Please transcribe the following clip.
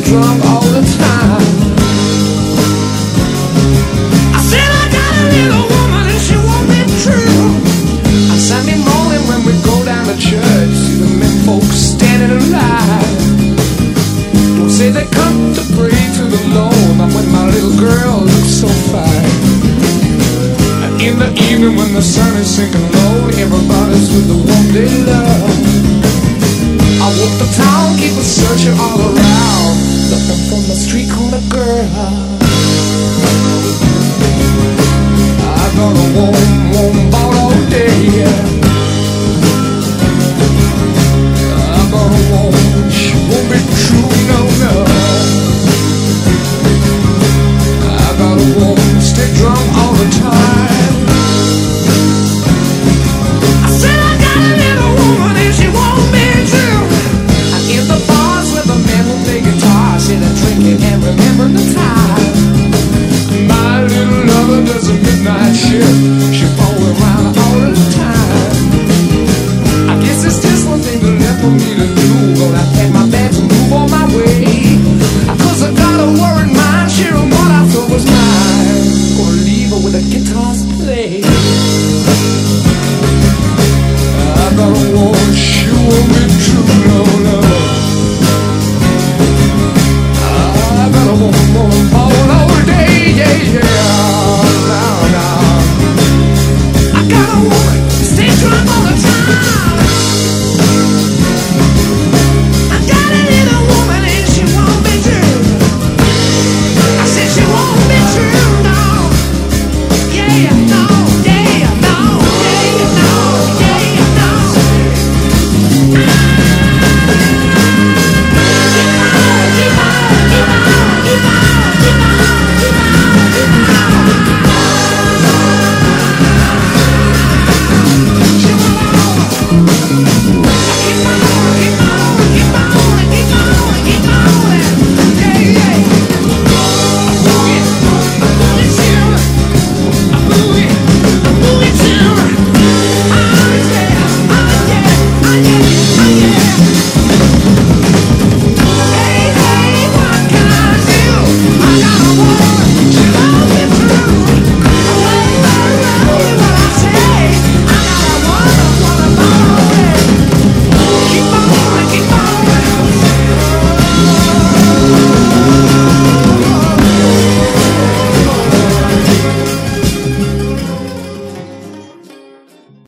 drunk all the time. I said I got a little woman and she won't be true. On Sunday morning when we go down to church, see the men folks standing in line. Don't say they come to pray to the Lord, not when my little girl looks so fine. And in the evening when the sun is sinking low, everybody's with the one they love. I walk the town, people searching all around, looking for my street corner girl. I got a warm, warm ball all day.